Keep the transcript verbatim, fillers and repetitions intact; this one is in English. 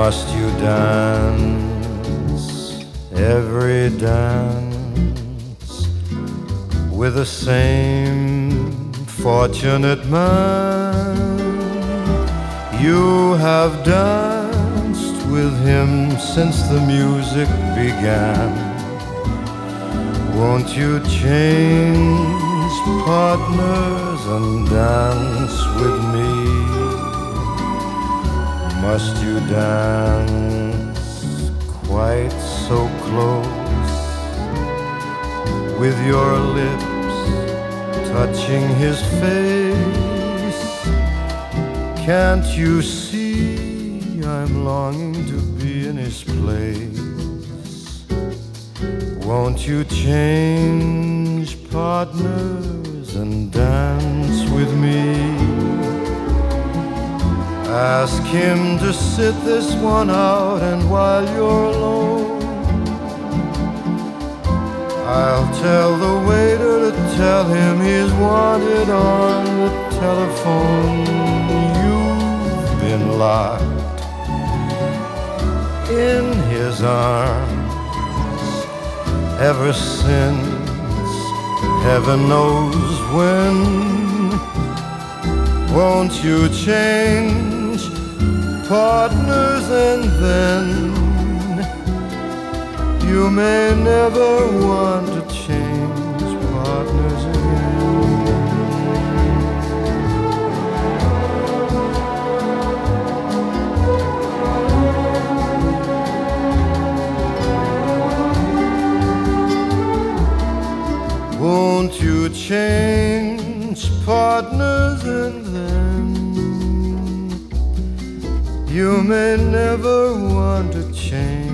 Must you dance every dance with the same fortunate man? You have danced with him since the music began. Won't you change partners and dance with me? Must you dance quite so close, with your lips touching his face? Can't you see I'm longing to be in his place? Won't you change partners and dance with me? Ask him to sit this one out, and while you're alone, I'll tell the waiter to tell him he's wanted on the telephone. You've been locked in his arms ever since heaven knows when. Won't you change partners, and then you may never want to change partners again. Won't you change partners, and then you may never want to change